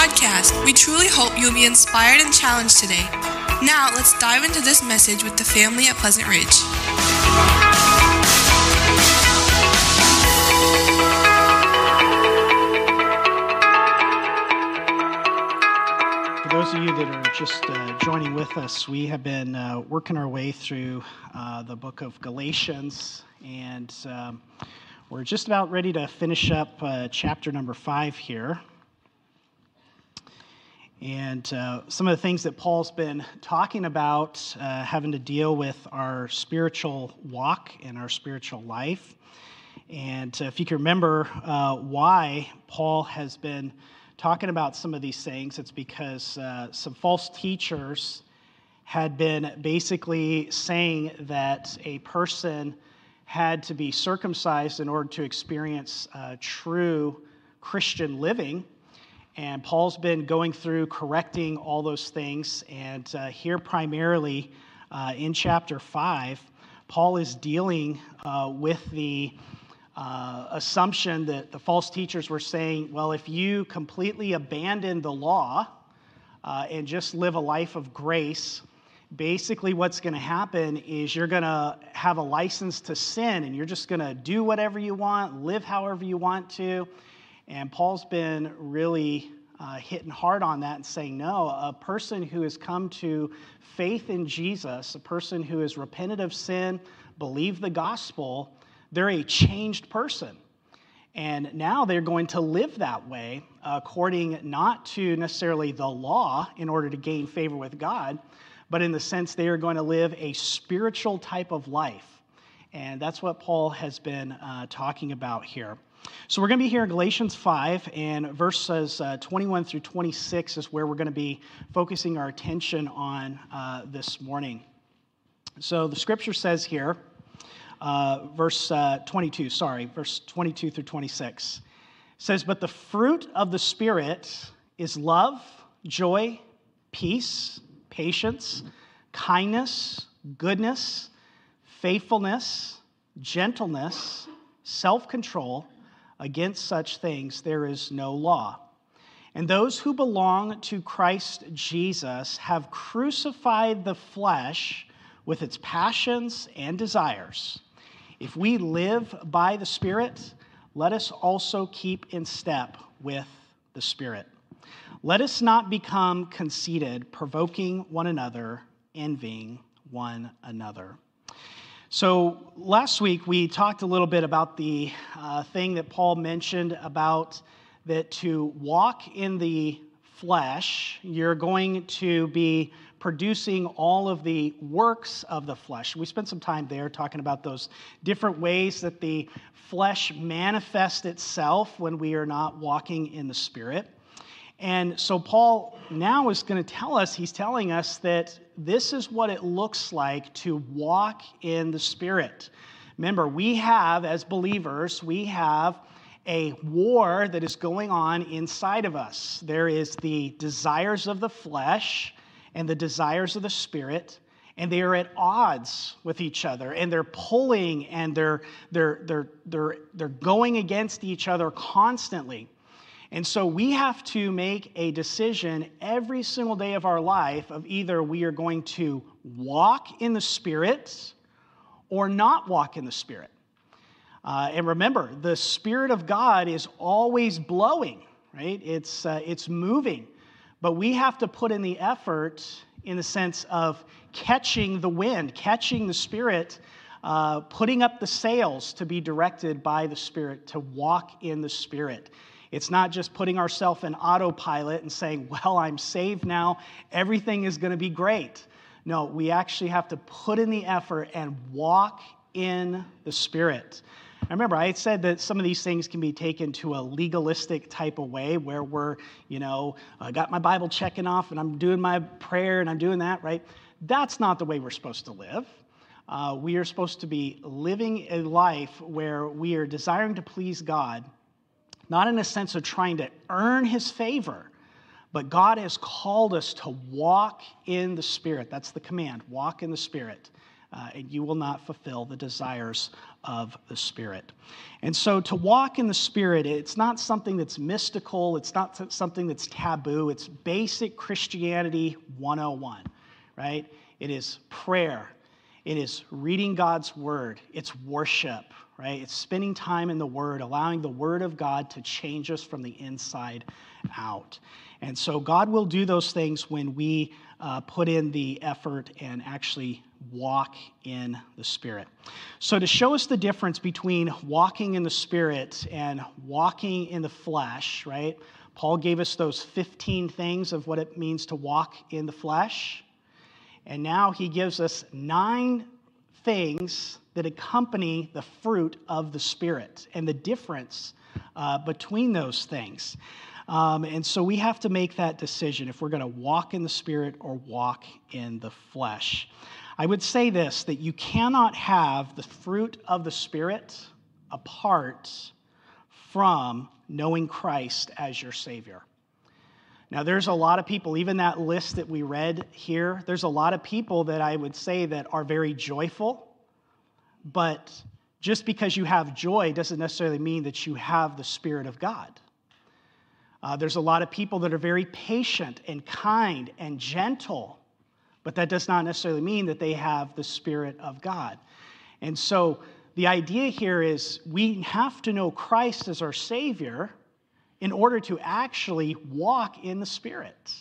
podcast. We truly hope you'll be inspired and challenged today. Now, let's dive into this message with the family at Pleasant Ridge. For those of you that are just joining with us, we have been working our way through the book of Galatians, and we're just about ready to finish up chapter number 5 here. And some of the things that Paul's been talking about having to deal with our spiritual walk and our spiritual life. And if you can remember why Paul has been talking about some of these things, it's because some false teachers had been basically saying that a person had to be circumcised in order to experience true Christian living. And Paul's been going through correcting all those things. And here primarily in chapter 5, Paul is dealing with the assumption that the false teachers were saying, well, if you completely abandon the law and just live a life of grace, basically what's going to happen is you're going to have a license to sin, and you're just going to do whatever you want, live however you want to. And Paul's been really hitting hard on that and saying, no, a person who has come to faith in Jesus, a person who has repented of sin, believed the gospel, they're a changed person. And now they're going to live that way according not to necessarily the law in order to gain favor with God, but in the sense they are going to live a spiritual type of life. And that's what Paul has been talking about here. So we're going to be here in Galatians 5, and verses 21 through 26 is where we're going to be focusing our attention on this morning. So the scripture says here, verse 22 through 26, says, "But the fruit of the Spirit is love, joy, peace, patience, kindness, goodness, faithfulness, gentleness, self-control. Against such things there is no law. And those who belong to Christ Jesus have crucified the flesh with its passions and desires. If we live by the Spirit, let us also keep in step with the Spirit. Let us not become conceited, provoking one another, envying one another." So last week we talked a little bit about the thing that Paul mentioned about that to walk in the flesh, you're going to be producing all of the works of the flesh. We spent some time there talking about those different ways that the flesh manifests itself when we are not walking in the Spirit. And so Paul now is going to tell us, he's telling us that this is what it looks like to walk in the Spirit. Remember, we have, as believers, we have a war that is going on inside of us. There is the desires of the flesh and the desires of the Spirit, and they are at odds with each other, and they're pulling, and they're going against each other constantly. And so we have to make a decision every single day of our life of either we are going to walk in the Spirit or not walk in the Spirit. And remember, the Spirit of God is always blowing, right? It's moving. But we have to put in the effort in the sense of catching the wind, catching the Spirit, putting up the sails to be directed by the Spirit, to walk in the Spirit. It's not just putting ourselves in autopilot and saying, well, I'm saved now, everything is going to be great. No, we actually have to put in the effort and walk in the Spirit. I remember I had said that some of these things can be taken to a legalistic type of way where we're, I got my Bible checking off and I'm doing my prayer and I'm doing that, right? That's not the way we're supposed to live. We are supposed to be living a life where we are desiring to please God, not in a sense of trying to earn His favor, but God has called us to walk in the Spirit. That's the command, walk in the Spirit. and you will not fulfill the desires of the Spirit. And so to walk in the Spirit, it's not something that's mystical. It's not something that's taboo. It's basic Christianity 101, right? It is prayer. It is reading God's word. It's worship, right? It's spending time in the word, allowing the word of God to change us from the inside out. And so God will do those things when we put in the effort and actually walk in the Spirit. So to show us the difference between walking in the Spirit and walking in the flesh, right? Paul gave us those 15 things of what it means to walk in the flesh. And now he gives us 9 things that accompany the fruit of the Spirit and the difference between those things. And so we have to make that decision if we're going to walk in the Spirit or walk in the flesh. I would say this, that you cannot have the fruit of the Spirit apart from knowing Christ as your Savior. Now, there's a lot of people, even that list that we read here, there's a lot of people that I would say that are very joyful, but just because you have joy doesn't necessarily mean that you have the Spirit of God. There's a lot of people that are very patient and kind and gentle, but that does not necessarily mean that they have the Spirit of God. And so the idea here is we have to know Christ as our Savior in order to actually walk in the Spirit.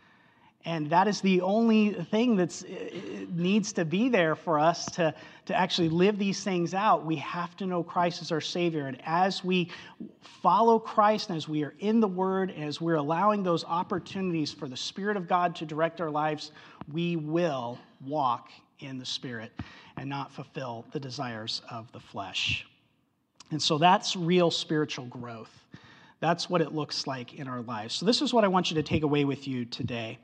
And that is the only thing that needs to be there for us to actually live these things out. We have to know Christ as our Savior. And as we follow Christ, and as we are in the Word, and as we're allowing those opportunities for the Spirit of God to direct our lives, we will walk in the Spirit and not fulfill the desires of the flesh. And so that's real spiritual growth. That's what it looks like in our lives. So this is what I want you to take away with you today.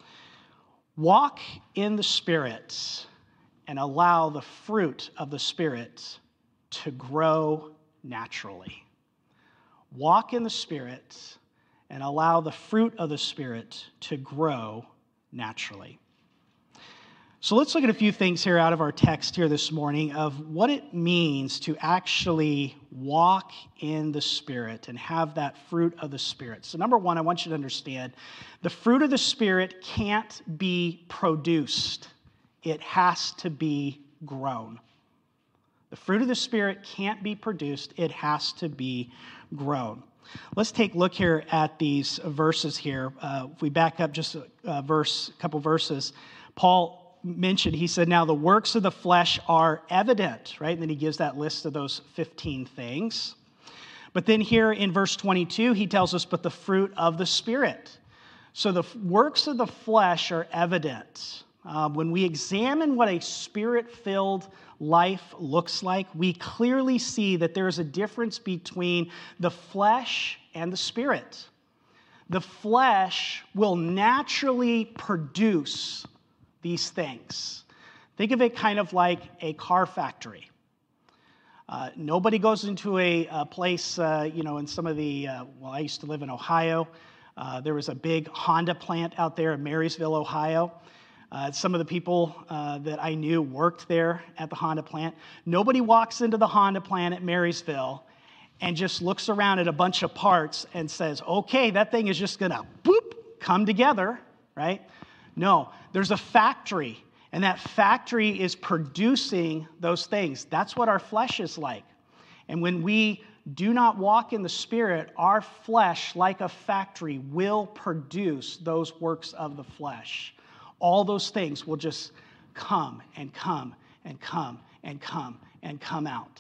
Walk in the Spirit and allow the fruit of the Spirit to grow naturally. Walk in the Spirit and allow the fruit of the Spirit to grow naturally. So let's look at a few things here out of our text here this morning of what it means to actually walk in the Spirit and have that fruit of the Spirit. So number one, I want you to understand the fruit of the Spirit can't be produced. It has to be grown. The fruit of the Spirit can't be produced. It has to be grown. Let's take a look here at these verses here. If we back up just a couple verses, Paul mentioned, he said, now the works of the flesh are evident, right? And then he gives that list of those 15 things. But then here in verse 22, he tells us, but the fruit of the Spirit. So the works of the flesh are evident. When we examine what a Spirit-filled life looks like, we clearly see that there is a difference between the flesh and the Spirit. The flesh will naturally produce these things. Think of it kind of like a car factory. Nobody goes into a place, in some of the, I used to live in Ohio. There was a big Honda plant out there in Marysville, Ohio. Some of the people that I knew worked there at the Honda plant. Nobody walks into the Honda plant at Marysville and just looks around at a bunch of parts and says, okay, that thing is just going to come together, right? No, there's a factory, and that factory is producing those things. That's what our flesh is like. And when we do not walk in the Spirit, our flesh, like a factory, will produce those works of the flesh. All those things will just come and come and come and come and come out.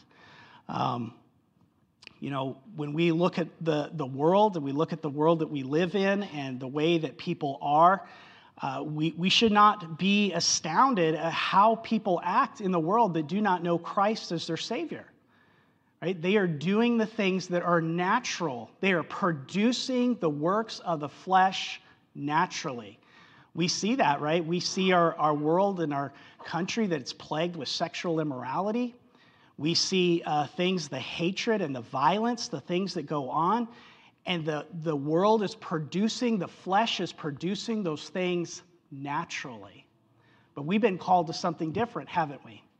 When we look at the world, and we look at the world that we live in and the way that people are, we should not be astounded at how people act in the world that do not know Christ as their Savior. Right? They are doing the things that are natural. They are producing the works of the flesh naturally. We see that, right? We see our world and our country that it's plagued with sexual immorality. We see things, the hatred and the violence, the things that go on. And the world is producing, the flesh is producing those things naturally. But we've been called to something different, haven't we?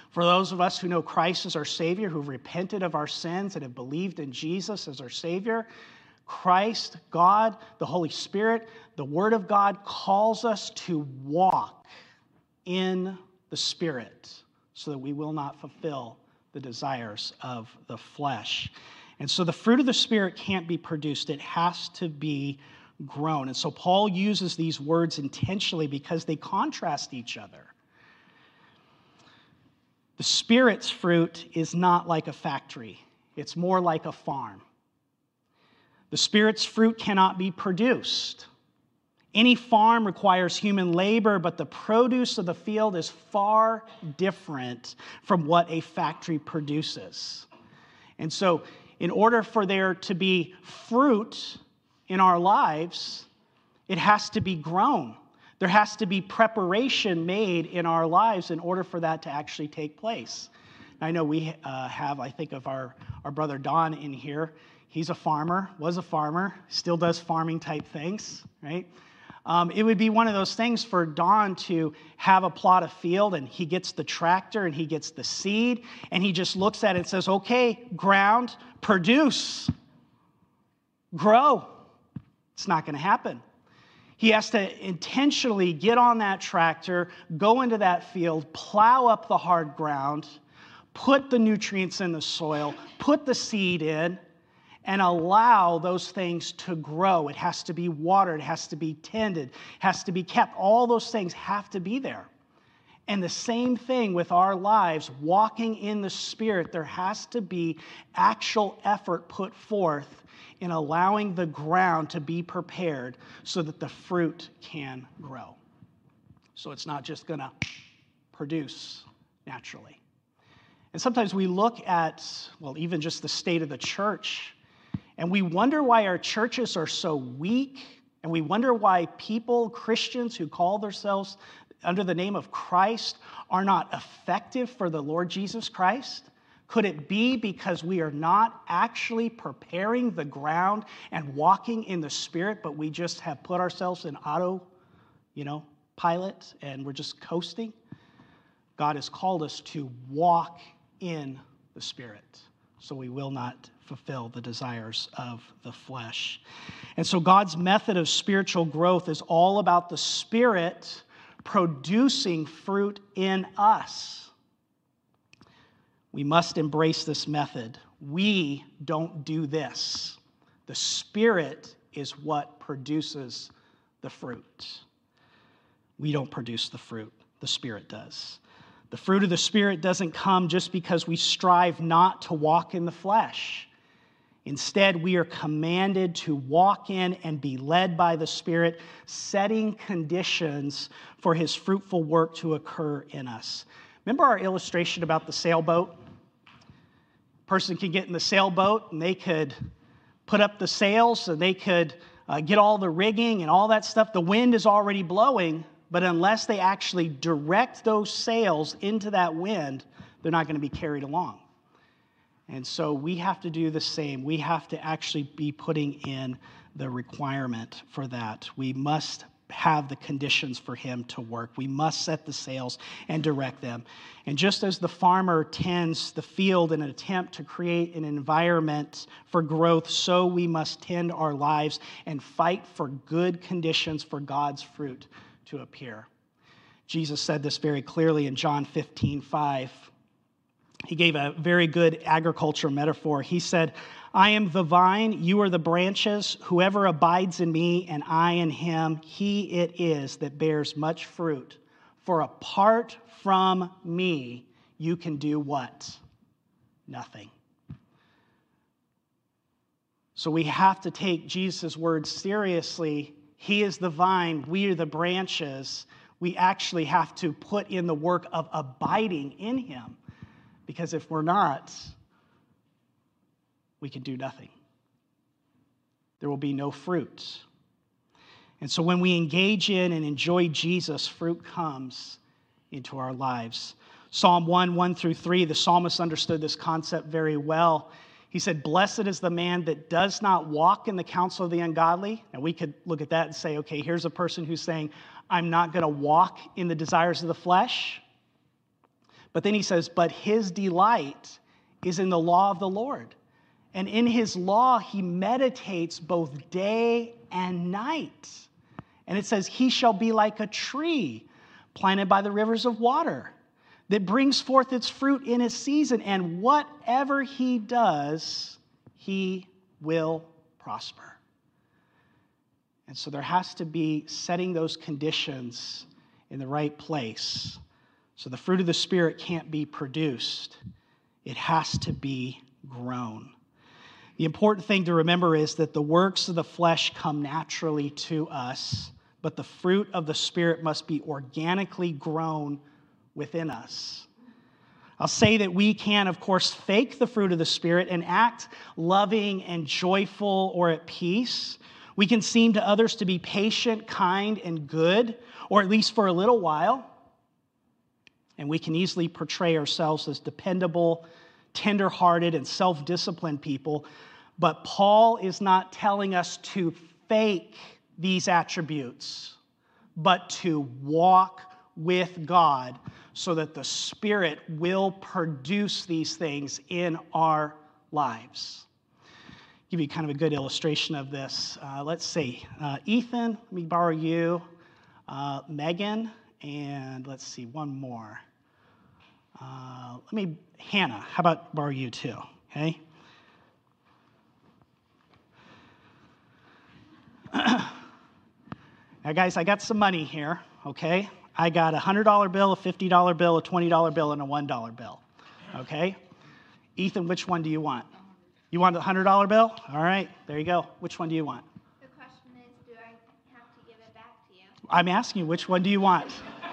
For those of us who know Christ as our Savior, who've repented of our sins and have believed in Jesus as our Savior, Christ, God, the Holy Spirit, the Word of God calls us to walk in the Spirit so that we will not fulfill the desires of the flesh. And so the fruit of the Spirit can't be produced. It has to be grown. And so Paul uses these words intentionally because they contrast each other. The Spirit's fruit is not like a factory. It's more like a farm. The Spirit's fruit cannot be produced. Any farm requires human labor, but the produce of the field is far different from what a factory produces. And so, in order for there to be fruit in our lives, it has to be grown. There has to be preparation made in our lives in order for that to actually take place. I know we have, I think of our brother Don in here. He's a farmer, was a farmer, still does farming type things, right? It would be one of those things for Don to have a plot of field, and he gets the tractor and he gets the seed, and he just looks at it and says, okay, ground, produce, grow. It's not going to happen. He has to intentionally get on that tractor, go into that field, plow up the hard ground, put the nutrients in the soil, put the seed in, and allow those things to grow. It has to be watered, it has to be tended, it has to be kept. All those things have to be there. And the same thing with our lives, walking in the Spirit, there has to be actual effort put forth in allowing the ground to be prepared so that the fruit can grow. So it's not just going to produce naturally. And sometimes we look at, well, even just the state of the church, and we wonder why our churches are so weak, and we wonder why people, Christians who call themselves under the name of Christ, are not effective for the Lord Jesus Christ. Could it be because we are not actually preparing the ground and walking in the Spirit, but we just have put ourselves in pilot, and we're just coasting? God has called us to walk in the Spirit, so we will not fulfill the desires of the flesh. And so God's method of spiritual growth is all about the Spirit producing fruit in us. We must embrace this method. We don't do this. The Spirit is what produces the fruit. We don't produce the fruit. The Spirit does. The fruit of the Spirit doesn't come just because we strive not to walk in the flesh. Instead, we are commanded to walk in and be led by the Spirit, setting conditions for His fruitful work to occur in us. Remember our illustration about the sailboat? A person could get in the sailboat and they could put up the sails and they could get all the rigging and all that stuff. The wind is already blowing, but unless they actually direct those sails into that wind, they're not going to be carried along. And so we have to do the same. We have to actually be putting in the requirement for that. We must have the conditions for Him to work. We must set the sails and direct them. And just as the farmer tends the field in an attempt to create an environment for growth, so we must tend our lives and fight for good conditions for God's fruit to appear. Jesus said this very clearly in John 15:5. He gave a very good agricultural metaphor. He said, I am the vine, you are the branches. Whoever abides in me and I in him, he it is that bears much fruit. For apart from me, you can do what? Nothing. So we have to take Jesus' words seriously. He is the vine, we are the branches. We actually have to put in the work of abiding in him. Because if we're not, we can do nothing. There will be no fruit. And so when we engage in and enjoy Jesus, fruit comes into our lives. Psalm 1:1-3, the psalmist understood this concept very well. He said, blessed is the man that does not walk in the counsel of the ungodly. And we could look at that and say, okay, here's a person who's saying, I'm not going to walk in the desires of the flesh. But then he says, but his delight is in the law of the Lord. And in his law, he meditates both day and night. And it says, he shall be like a tree planted by the rivers of water that brings forth its fruit in its season. And whatever he does, he will prosper. And so there has to be setting those conditions in the right place. So the fruit of the Spirit can't be produced. It has to be grown. The important thing to remember is that the works of the flesh come naturally to us, but the fruit of the Spirit must be organically grown within us. I'll say that we can, of course, fake the fruit of the Spirit and act loving and joyful or at peace. We can seem to others to be patient, kind, and good, or at least for a little while. And we can easily portray ourselves as dependable, tender-hearted, and self-disciplined people. But Paul is not telling us to fake these attributes, but to walk with God so that the Spirit will produce these things in our lives. Give you kind of a good illustration of this. Let's see. Ethan, let me borrow you. Megan, and let's see, one more. Hannah, how about borrow you too, okay? Now, guys, I got some money here, okay? I got a $100 bill, a $50 bill, a $20 bill, and a $1 bill, okay? Ethan, which one do you want? You want the $100 bill? All right, there you go. Which one do you want? The question is, do I have to give it back to you? I'm asking you, which one do you want?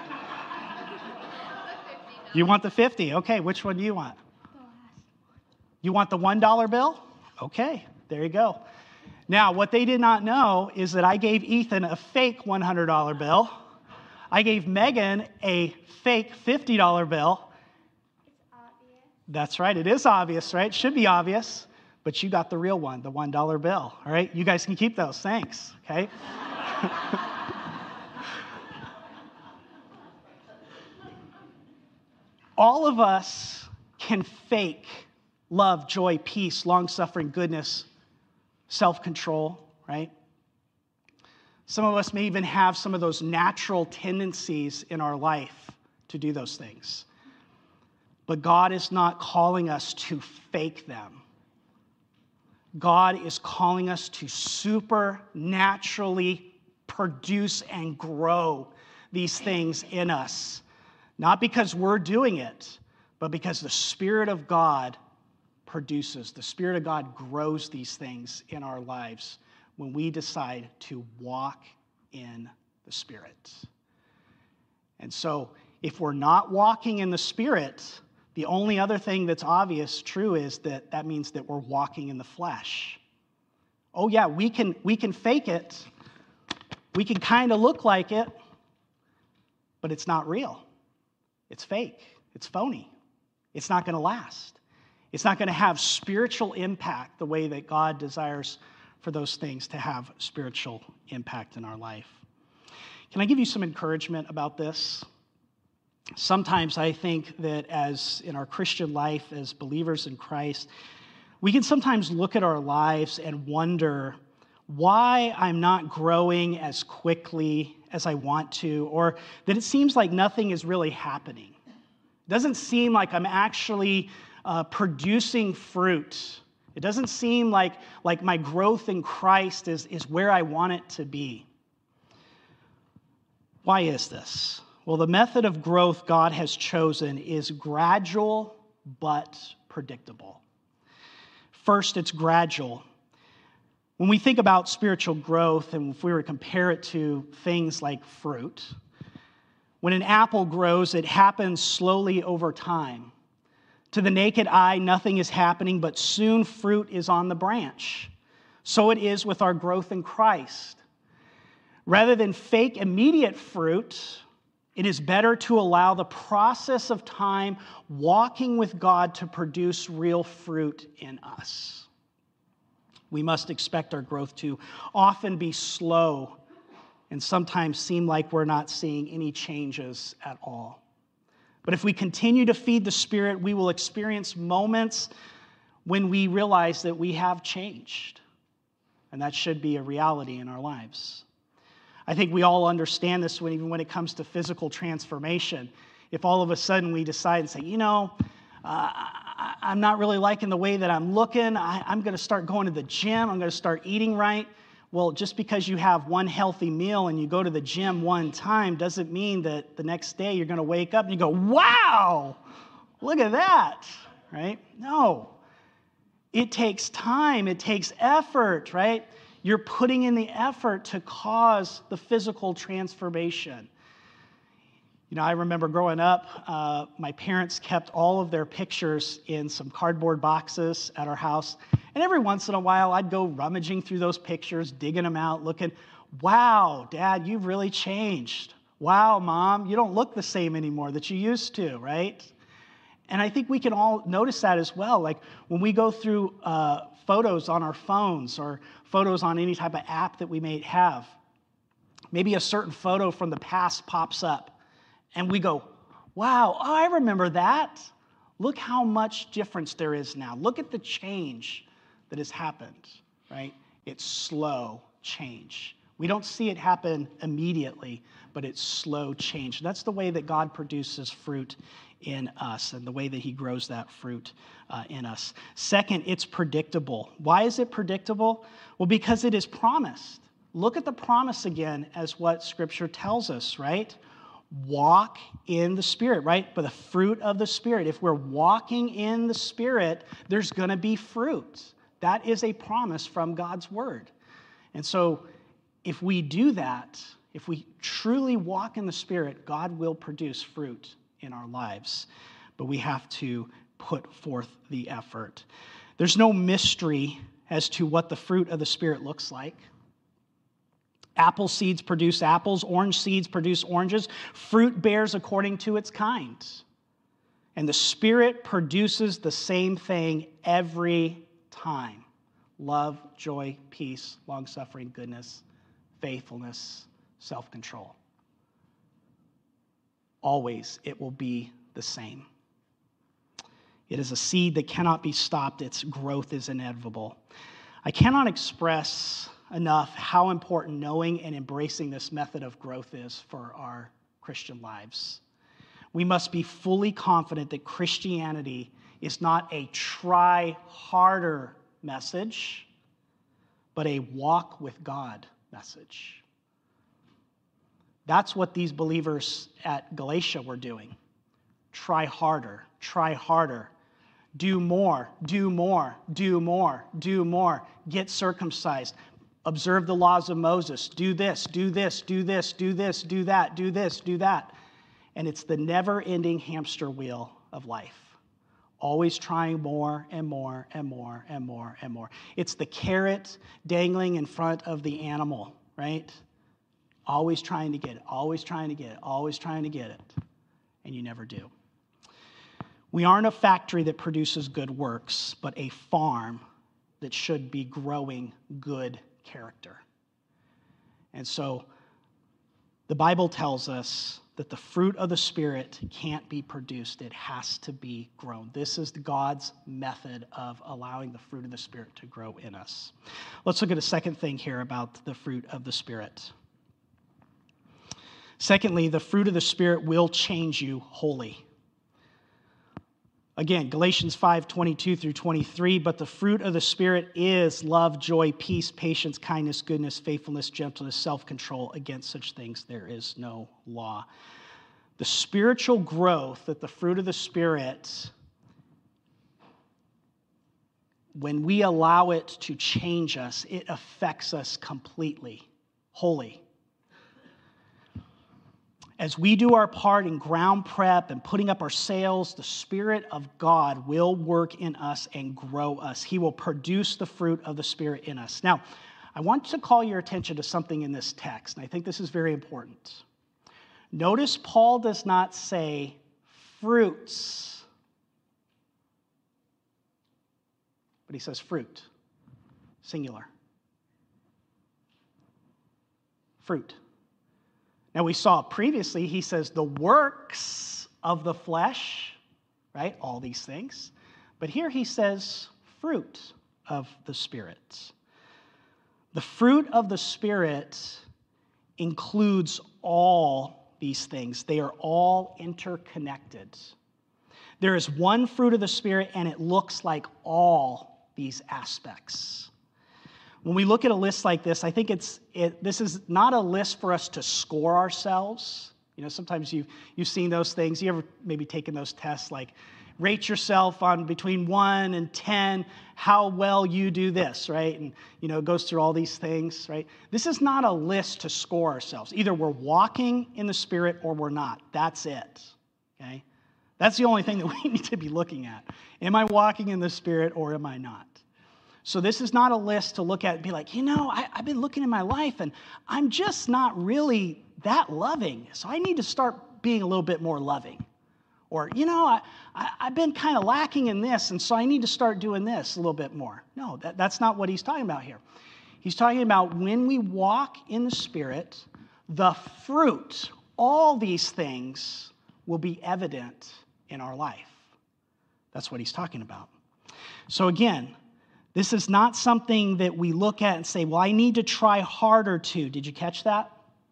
You want the 50? Okay, which one do you want? The last. You want the $1 bill? Okay, there you go. Now, what they did not know is that I gave Ethan a fake $100 bill. I gave Megan a fake $50 bill. It's obvious. That's right, it is obvious, right? It should be obvious. But you got the real one, the $1 bill. All right, you guys can keep those. Thanks, okay? All of us can fake love, joy, peace, long-suffering, goodness, self-control, right? Some of us may even have some of those natural tendencies in our life to do those things. But God is not calling us to fake them. God is calling us to supernaturally produce and grow these things in us. Not because we're doing it, but because the Spirit of God produces. The Spirit of God grows these things in our lives when we decide to walk in the Spirit. And so, if we're not walking in the Spirit, the only other thing that's obvious, true, is that means that we're walking in the flesh. Oh yeah, we can fake it. We can kind of look like it, but it's not real. It's fake. It's phony. It's not going to last. It's not going to have spiritual impact the way that God desires for those things to have spiritual impact in our life. Can I give you some encouragement about this? Sometimes I think that as in our Christian life, as believers in Christ, we can sometimes look at our lives and wonder why I'm not growing as quickly as I want to, or that it seems like nothing is really happening. It doesn't seem like I'm actually producing fruit. It doesn't seem like my growth in Christ is where I want it to be. Why is this? Well, the method of growth God has chosen is gradual but predictable. First, it's gradual. When we think about spiritual growth, and if we were to compare it to things like fruit, when an apple grows, it happens slowly over time. To the naked eye, nothing is happening, but soon fruit is on the branch. So it is with our growth in Christ. Rather than fake immediate fruit, it is better to allow the process of time walking with God to produce real fruit in us. We must expect our growth to often be slow and sometimes seem like we're not seeing any changes at all. But if we continue to feed the Spirit, we will experience moments when we realize that we have changed. And that should be a reality in our lives. I think we all understand this even when it comes to physical transformation. If all of a sudden we decide and say, I'm not really liking the way that I'm looking. I'm going to start going to the gym. I'm going to start eating right. Well, just because you have one healthy meal and you go to the gym one time doesn't mean that the next day you're going to wake up and you go, wow, look at that, right? No. It takes time. It takes effort, right? You're putting in the effort to cause the physical transformation. I remember growing up, my parents kept all of their pictures in some cardboard boxes at our house. And every once in a while, I'd go rummaging through those pictures, digging them out, looking, wow, Dad, you've really changed. Wow, Mom, you don't look the same anymore that you used to, right? And I think we can all notice that as well. Like when we go through photos on our phones or photos on any type of app that we may have, maybe a certain photo from the past pops up. And we go, wow, I remember that. Look how much difference there is now. Look at the change that has happened, right? It's slow change. We don't see it happen immediately, but it's slow change. That's the way that God produces fruit in us and the way that he grows that fruit in us. Second, it's predictable. Why is it predictable? Well, because it is promised. Look at the promise again as what Scripture tells us, right? Walk in the Spirit, right? But the fruit of the Spirit. If we're walking in the Spirit, there's going to be fruit. That is a promise from God's Word. And so if we do that, if we truly walk in the Spirit, God will produce fruit in our lives. But we have to put forth the effort. There's no mystery as to what the fruit of the Spirit looks like. Apple seeds produce apples. Orange seeds produce oranges. Fruit bears according to its kind. And the Spirit produces the same thing every time. Love, joy, peace, long-suffering, goodness, faithfulness, self-control. Always it will be the same. It is a seed that cannot be stopped. Its growth is inevitable. I cannot express enough how important knowing and embracing this method of growth is for our Christian lives. We must be fully confident that Christianity is not a try harder message, but a walk with God message. That's what these believers at Galatia were doing. Try harder, do more, do more, do more, do more, get circumcised. Observe the laws of Moses. Do this, do this, do this, do this, do that, do this, do that. And it's the never-ending hamster wheel of life. Always trying more and more and more and more and more. It's the carrot dangling in front of the animal, right? Always trying to get it, always trying to get it, always trying to get it. And you never do. We aren't a factory that produces good works, but a farm that should be growing good character. And so the Bible tells us that the fruit of the Spirit can't be produced. It has to be grown. This is God's method of allowing the fruit of the Spirit to grow in us. Let's look at a second thing here about the fruit of the Spirit. Secondly, the fruit of the Spirit will change you wholly. Again, Galatians 5:22 through 23, but the fruit of the Spirit is love, joy, peace, patience, kindness, goodness, faithfulness, gentleness, self-control. Against such things there is no law. The spiritual growth that the fruit of the Spirit, when we allow it to change us, it affects us completely, wholly. As we do our part in ground prep and putting up our sails, the Spirit of God will work in us and grow us. He will produce the fruit of the Spirit in us. Now, I want to call your attention to something in this text, and I think this is very important. Notice Paul does not say fruits, but he says fruit, singular. Fruit. Now, we saw previously, he says the works of the flesh, right? All these things. But here he says fruit of the Spirit. The fruit of the Spirit includes all these things. They are all interconnected. There is one fruit of the Spirit, and it looks like all these aspects. When we look at a list like this, I think this is not a list for us to score ourselves. You know, sometimes you've seen those things. You ever maybe taken those tests like rate yourself on between 1 and 10, how well you do this, right? And, you know, it goes through all these things, right? This is not a list to score ourselves. Either we're walking in the Spirit or we're not. That's it, okay? That's the only thing that we need to be looking at. Am I walking in the Spirit or am I not? So this is not a list to look at and be like, you know, I've been looking in my life and I'm just not really that loving. So I need to start being a little bit more loving. Or, you know, I've been kind of lacking in this, and so I need to start doing this a little bit more. No, that's not what he's talking about here. He's talking about when we walk in the Spirit, the fruit, all these things will be evident in our life. That's what he's talking about. So again, this is not something that we look at and say, well, I need to try harder to. Did you catch that?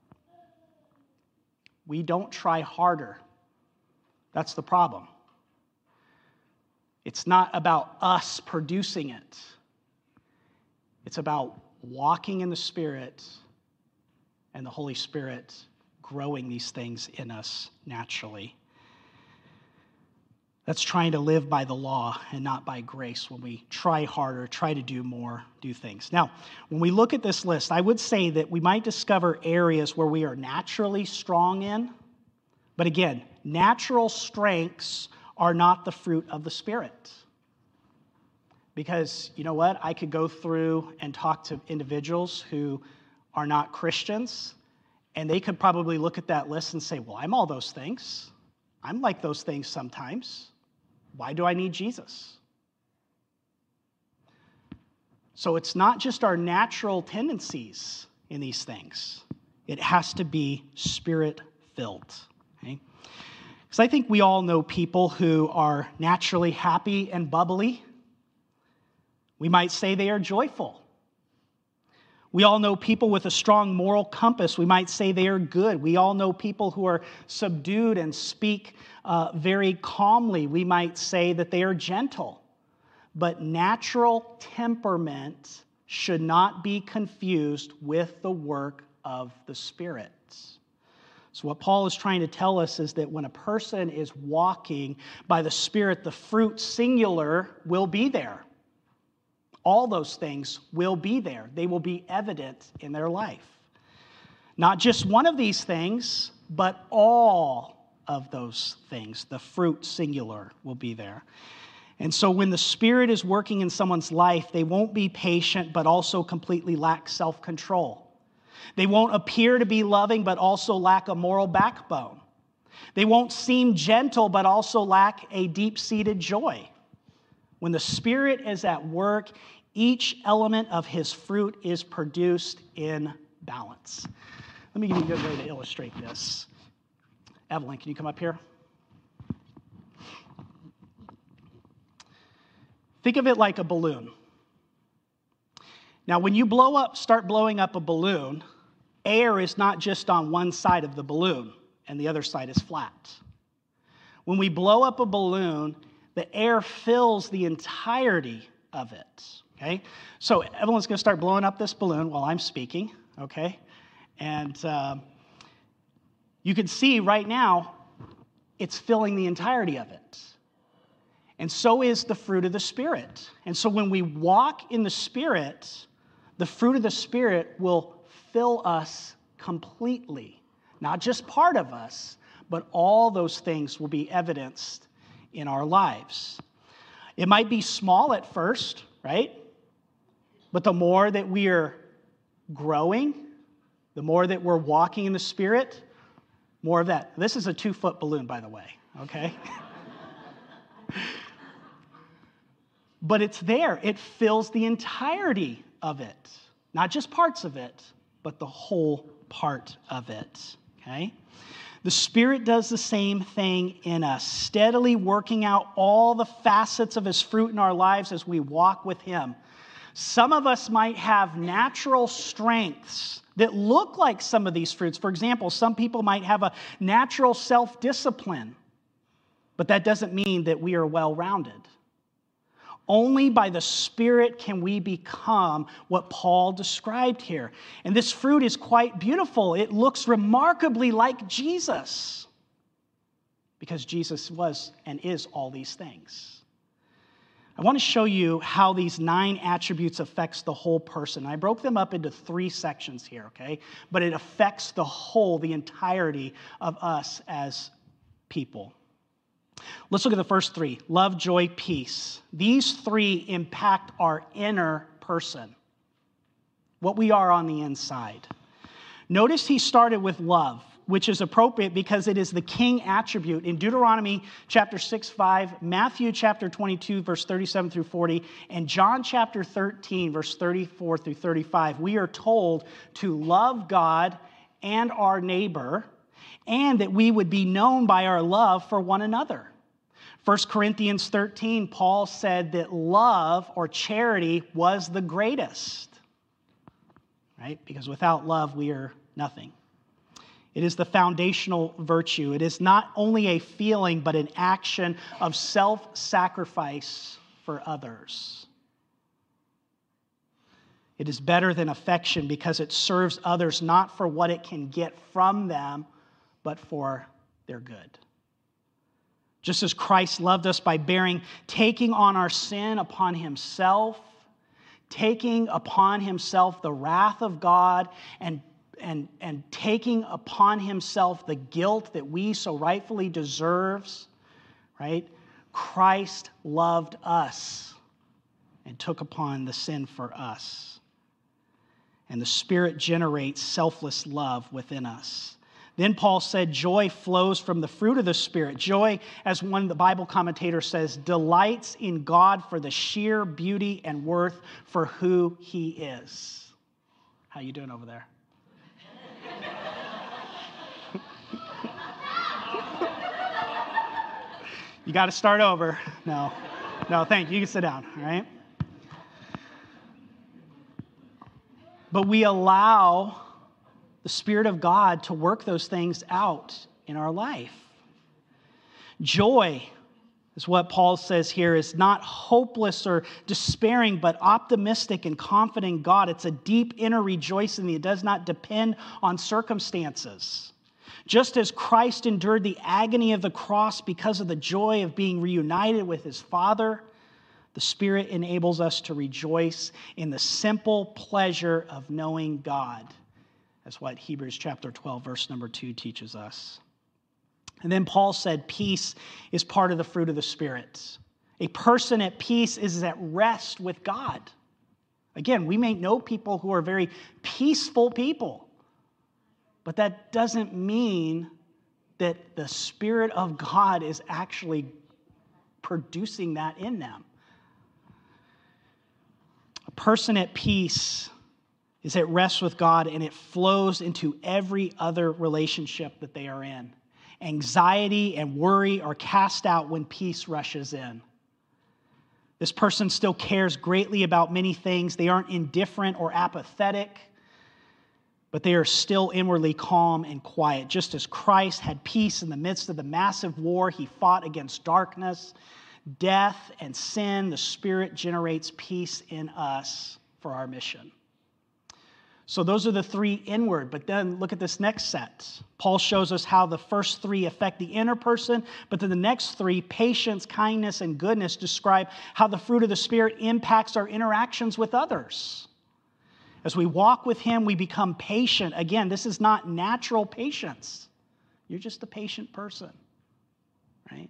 We don't try harder. That's the problem. It's not about us producing it. It's about walking in the Spirit and the Holy Spirit growing these things in us naturally. That's trying to live by the law and not by grace when we try harder, try to do more, do things. Now, when we look at this list, I would say that we might discover areas where we are naturally strong in. But again, natural strengths are not the fruit of the Spirit. Because, you know what? I could go through and talk to individuals who are not Christians, and they could probably look at that list and say, well, I'm all those things. I'm like those things sometimes. Why do I need Jesus? So it's not just our natural tendencies in these things. It has to be Spirit-filled. Okay? Because I think we all know people who are naturally happy and bubbly. We might say they are joyful. We all know people with a strong moral compass. We might say they are good. We all know people who are subdued and speak very calmly. We might say that they are gentle. But natural temperament should not be confused with the work of the Spirit. So what Paul is trying to tell us is that when a person is walking by the Spirit, the fruit singular will be there. All those things will be there. They will be evident in their life. Not just one of these things, but all of those things. The fruit singular will be there. And so when the Spirit is working in someone's life, they won't be patient, but also completely lack self-control. They won't appear to be loving, but also lack a moral backbone. They won't seem gentle, but also lack a deep-seated joy. When the Spirit is at work, each element of His fruit is produced in balance. Let me give you a good way to illustrate this. Evelyn, can you come up here? Think of it like a balloon. Now, when you start blowing up a balloon, air is not just on one side of the balloon and the other side is flat. When we blow up a balloon, the air fills the entirety of it, okay? So Evelyn's going to start blowing up this balloon while I'm speaking, okay? And you can see right now it's filling the entirety of it. And so is the fruit of the Spirit. And so when we walk in the Spirit, the fruit of the Spirit will fill us completely. Not just part of us, but all those things will be evidenced in our lives. It might be small at first, right? But the more that we are growing, the more that we're walking in the Spirit, more of that. This is a 2-foot balloon, by the way, okay? But it's there. It fills the entirety of it. Not just parts of it, but the whole part of it, okay? The Spirit does the same thing in us, steadily working out all the facets of His fruit in our lives as we walk with Him. Some of us might have natural strengths that look like some of these fruits. For example, some people might have a natural self-discipline, but that doesn't mean that we are well-rounded. Only by the Spirit can we become what Paul described here. And this fruit is quite beautiful. It looks remarkably like Jesus, because Jesus was and is all these things. I want to show you how these 9 attributes affects the whole person. I broke them up into 3 sections here, okay? But it affects the whole, the entirety of us as people. Let's look at the first 3. Love, joy, peace. These 3 impact our inner person, what we are on the inside. Notice he started with love, which is appropriate because it is the king attribute. In Deuteronomy chapter 6-5, Matthew chapter 22, verse 37 through 40, and John chapter 13, verse 34 through 35, we are told to love God and our neighbor, and that we would be known by our love for one another. 1 Corinthians 13, Paul said that love or charity was the greatest, right? Because without love, we are nothing. It is the foundational virtue. It is not only a feeling, but an action of self-sacrifice for others. It is better than affection because it serves others not for what it can get from them, but for their good. Just as Christ loved us by taking on our sin upon Himself, taking upon Himself the wrath of God, and taking upon Himself the guilt that we so rightfully deserves, right? Christ loved us and took upon the sin for us. And the Spirit generates selfless love within us. Then Paul said joy flows from the fruit of the Spirit. Joy, as one of the Bible commentators says, delights in God for the sheer beauty and worth for who He is. How you doing over there? You got to start over. No, thank you. You can sit down, all right? But we allow the Spirit of God to work those things out in our life. Joy is what Paul says here, is not hopeless or despairing, but optimistic and confident in God. It's a deep inner rejoicing that does not depend on circumstances. Just as Christ endured the agony of the cross because of the joy of being reunited with His Father, the Spirit enables us to rejoice in the simple pleasure of knowing God. That's what Hebrews chapter 12, verse number 2 teaches us. And then Paul said peace is part of the fruit of the Spirit. A person at peace is at rest with God. Again, we may know people who are very peaceful people, but that doesn't mean that the Spirit of God is actually producing that in them. A person at peace is at rest with God, and it flows into every other relationship that they are in. Anxiety and worry are cast out when peace rushes in. This person still cares greatly about many things. They aren't indifferent or apathetic, but they are still inwardly calm and quiet. Just as Christ had peace in the midst of the massive war He fought against darkness, death, and sin, the Spirit generates peace in us for our mission. So those are the 3 inward, but then look at this next set. Paul shows us how the first 3 affect the inner person, but then the next 3, patience, kindness, and goodness, describe how the fruit of the Spirit impacts our interactions with others. As we walk with Him, we become patient. Again, this is not natural patience. You're just a patient person, right?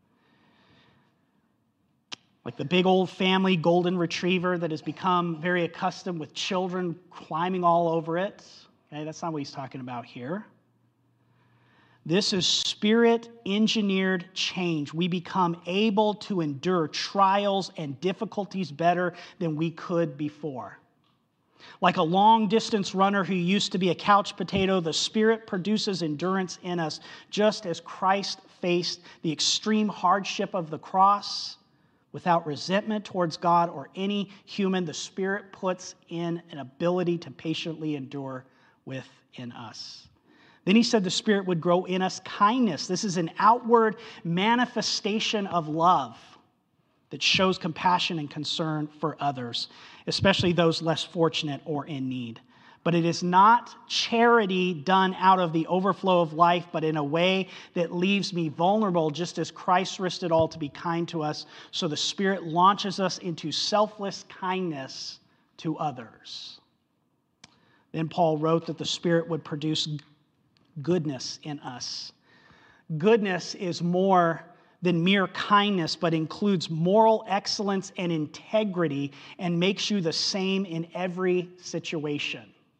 Like the big old family golden retriever that has become very accustomed with children climbing all over it. Okay, that's not what he's talking about here. This is Spirit-engineered change. We become able to endure trials and difficulties better than we could before. Like a long-distance runner who used to be a couch potato, the Spirit produces endurance in us, just as Christ faced the extreme hardship of the cross without resentment towards God or any human. The Spirit puts in an ability to patiently endure within us. Then he said the Spirit would grow in us kindness. This is an outward manifestation of love that shows compassion and concern for others, especially those less fortunate or in need. But it is not charity done out of the overflow of life, but in a way that leaves me vulnerable, just as Christ risked it all to be kind to us. So the Spirit launches us into selfless kindness to others. Then Paul wrote that the Spirit would produce goodness in us. Goodness is more than mere kindness, but includes moral excellence and integrity and makes you the same in every situation.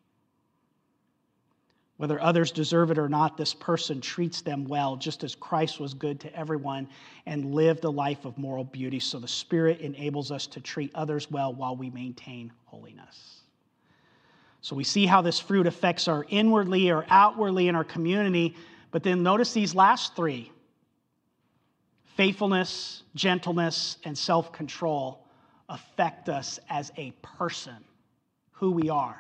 Whether others deserve it or not, this person treats them well, just as Christ was good to everyone and lived a life of moral beauty. So the Spirit enables us to treat others well while we maintain holiness. So we see how this fruit affects our inwardly or outwardly in our community, but then notice these last three. Faithfulness, gentleness, and self-control affect us as a person, who we are.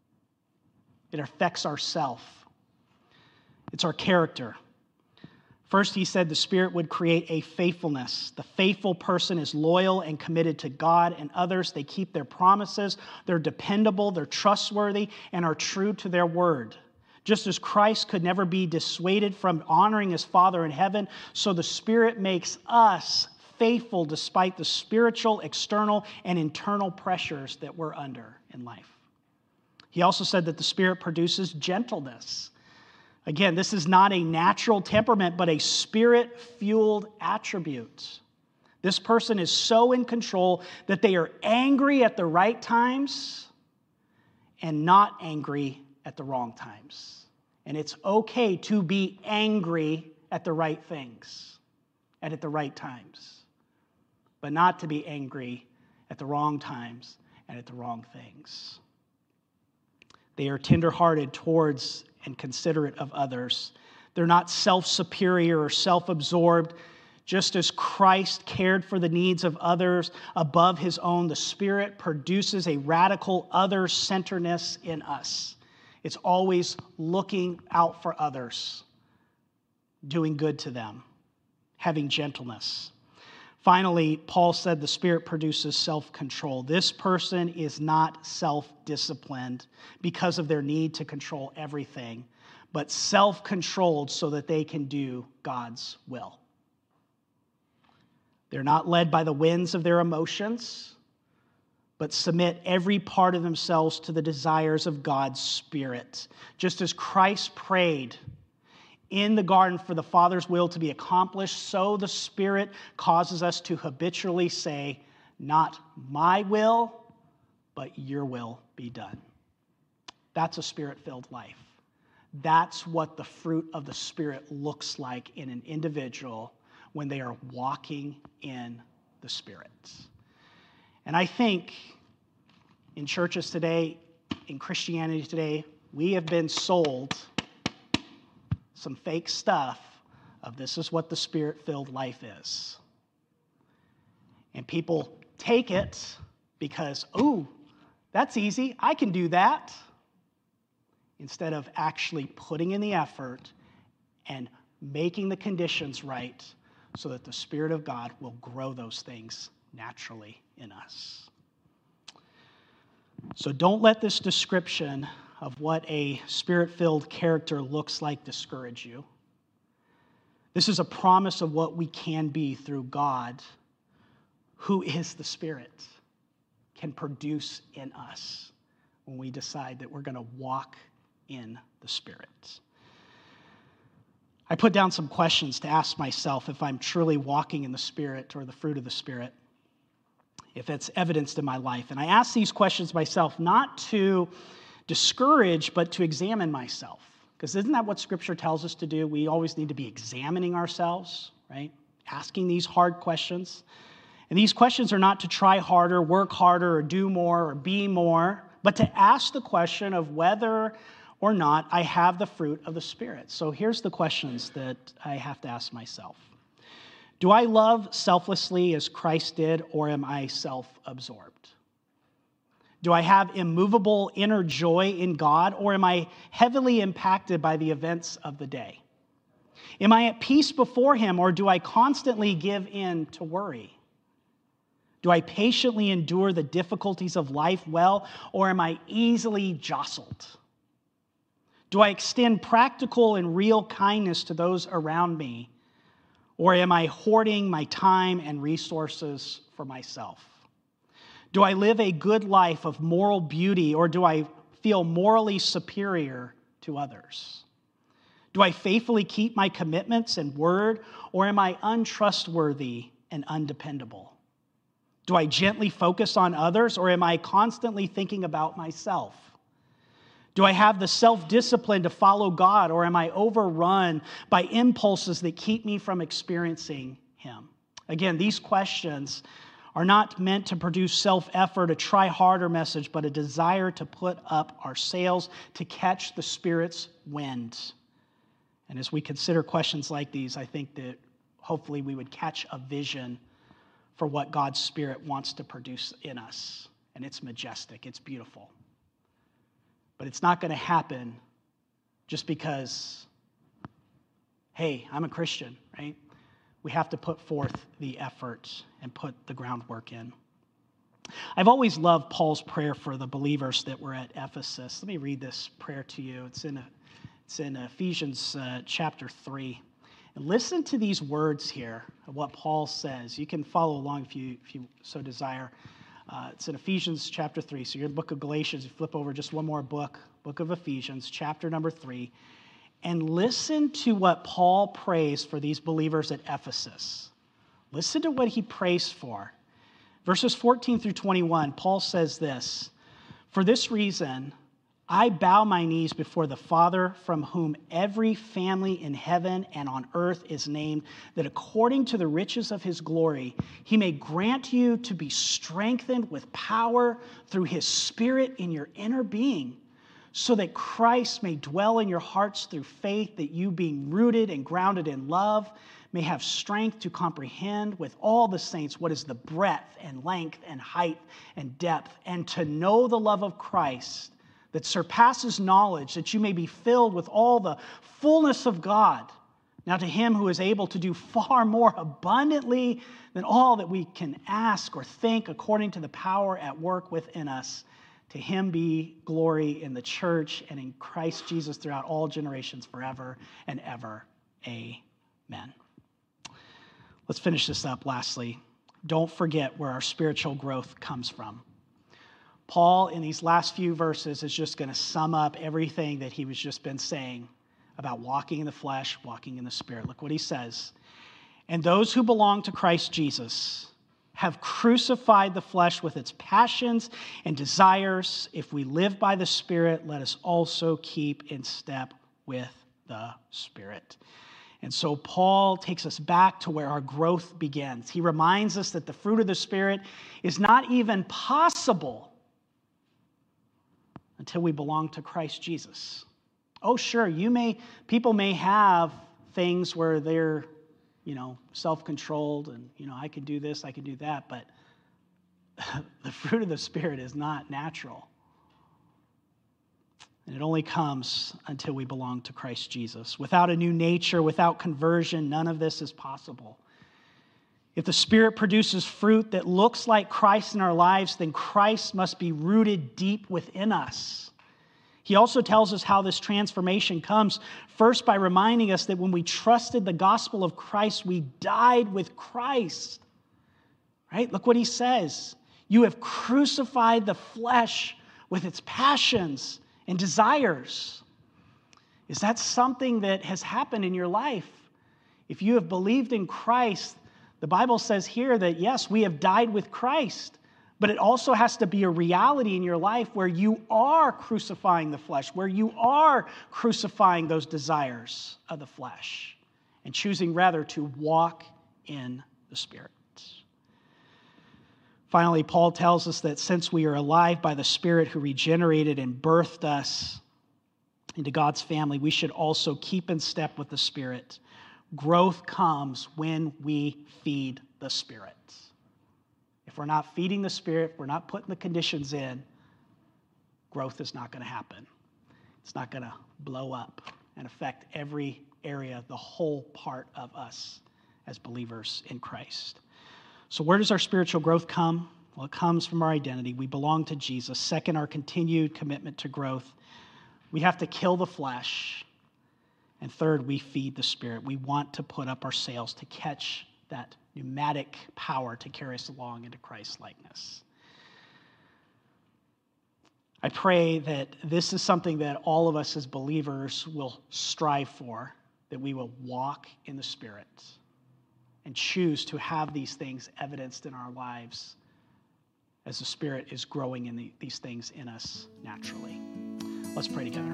It affects our self. It's our character. First, he said the Spirit would create a faithfulness. The faithful person is loyal and committed to God and others. They keep their promises. They're dependable, they're trustworthy, and are true to their word. Just as Christ could never be dissuaded from honoring his Father in heaven, so the Spirit makes us faithful despite the spiritual, external, and internal pressures that we're under in life. He also said that the Spirit produces gentleness. Again, this is not a natural temperament, but a Spirit-fueled attribute. This person is so in control that they are angry at the right times and not angry at the wrong times. And it's okay to be angry at the right things and at the right times, but not to be angry at the wrong times and at the wrong things. They are tenderhearted towards and considerate of others. They're not self-superior or self-absorbed. Just as Christ cared for the needs of others above his own, the Spirit produces a radical other-centeredness in us. It's always looking out for others, doing good to them, having gentleness. Finally, Paul said the Spirit produces self-control. This person is not self-disciplined because of their need to control everything, but self-controlled so that they can do God's will. They're not led by the winds of their emotions, but submit every part of themselves to the desires of God's Spirit. Just as Christ prayed in the garden for the Father's will to be accomplished, so the Spirit causes us to habitually say, not my will, but your will be done. That's a Spirit-filled life. That's what the fruit of the Spirit looks like in an individual when they are walking in the Spirit. And I think in churches today, in Christianity today, we have been sold some fake stuff of this is what the Spirit-filled life is. And people take it because, oh, that's easy, I can do that, instead of actually putting in the effort and making the conditions right so that the Spirit of God will grow those things naturally in us. So don't let this description of what a Spirit-filled character looks like discourage you. This is a promise of what we can be through God, who is the Spirit, can produce in us when we decide that we're going to walk in the Spirit. I put down some questions to ask myself if I'm truly walking in the Spirit or the fruit of the Spirit, if it's evidenced in my life. And I ask these questions myself not to discourage, but to examine myself. Because isn't that what Scripture tells us to do? We always need to be examining ourselves, right? Asking these hard questions. And these questions are not to try harder, work harder, or do more, or be more, but to ask the question of whether or not I have the fruit of the Spirit. So here's the questions that I have to ask myself. Do I love selflessly as Christ did, or am I self-absorbed? Do I have immovable inner joy in God, or am I heavily impacted by the events of the day? Am I at peace before Him, or do I constantly give in to worry? Do I patiently endure the difficulties of life well, or am I easily jostled? Do I extend practical and real kindness to those around me, or am I hoarding my time and resources for myself? Do I live a good life of moral beauty, or do I feel morally superior to others? Do I faithfully keep my commitments and word, or am I untrustworthy and undependable? Do I gently focus on others, or am I constantly thinking about myself? Do I have the self-discipline to follow God, or am I overrun by impulses that keep me from experiencing Him? Again, these questions are not meant to produce self-effort, a try-harder message, but a desire to put up our sails to catch the Spirit's wind. And as we consider questions like these, I think that hopefully we would catch a vision for what God's Spirit wants to produce in us. And it's majestic, it's beautiful. But it's not going to happen just because, hey, I'm a Christian, right? We have to put forth the effort and put the groundwork in. I've always loved Paul's prayer for the believers that were at Ephesus. Let me read this prayer to you. It's in Ephesians chapter 3. And listen to these words here of what Paul says. You can follow along if you so desire. It's in Ephesians chapter 3. So you're in the book of Galatians. You flip over just one more book of Ephesians, chapter number 3. And listen to what Paul prays for these believers at Ephesus. Listen to what he prays for. Verses 14 through 21, Paul says this, "For this reason, I bow my knees before the Father, from whom every family in heaven and on earth is named, that according to the riches of His glory, He may grant you to be strengthened with power through His Spirit in your inner being, so that Christ may dwell in your hearts through faith, that you, being rooted and grounded in love, may have strength to comprehend with all the saints what is the breadth and length and height and depth, and to know the love of Christ that surpasses knowledge, that you may be filled with all the fullness of God. Now to Him who is able to do far more abundantly than all that we can ask or think, according to the power at work within us, to Him be glory in the church and in Christ Jesus throughout all generations, forever and ever. Amen." Let's finish this up lastly. Don't forget where our spiritual growth comes from. Paul, in these last few verses, is just going to sum up everything that he was just been saying about walking in the flesh, walking in the Spirit. Look what he says. "And those who belong to Christ Jesus have crucified the flesh with its passions and desires. If we live by the Spirit, let us also keep in step with the Spirit." And so Paul takes us back to where our growth begins. He reminds us that the fruit of the Spirit is not even possible until we belong to Christ Jesus. Oh, sure, people may have things where they're, self-controlled and, I can do this, I can do that, but the fruit of the Spirit is not natural. And it only comes until we belong to Christ Jesus. Without a new nature, without conversion, none of this is possible. If the Spirit produces fruit that looks like Christ in our lives, then Christ must be rooted deep within us. He also tells us how this transformation comes, first by reminding us that when we trusted the gospel of Christ, we died with Christ. Right? Look what he says. "You have crucified the flesh with its passions and desires." Is that something that has happened in your life? If you have believed in Christ, the Bible says here that, yes, we have died with Christ, but it also has to be a reality in your life where you are crucifying the flesh, where you are crucifying those desires of the flesh, and choosing rather to walk in the Spirit. Finally, Paul tells us that since we are alive by the Spirit who regenerated and birthed us into God's family, we should also keep in step with the Spirit. Growth comes when we feed the Spirit. If we're not feeding the Spirit, if we're not putting the conditions in, growth is not going to happen. It's not going to blow up and affect every area, the whole part of us as believers in Christ. So where does our spiritual growth come? Well, it comes from our identity. We belong to Jesus. Second, our continued commitment to growth. We have to kill the flesh. And third, we feed the Spirit. We want to put up our sails to catch that pneumatic power to carry us along into Christ's likeness. I pray that this is something that all of us as believers will strive for, that we will walk in the Spirit and choose to have these things evidenced in our lives as the Spirit is growing in these things in us naturally. Let's pray together.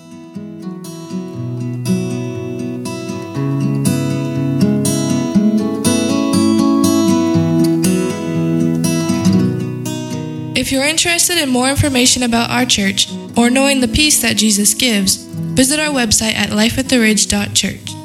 If you're interested in more information about our church or knowing the peace that Jesus gives, visit our website at lifeattheridge.church.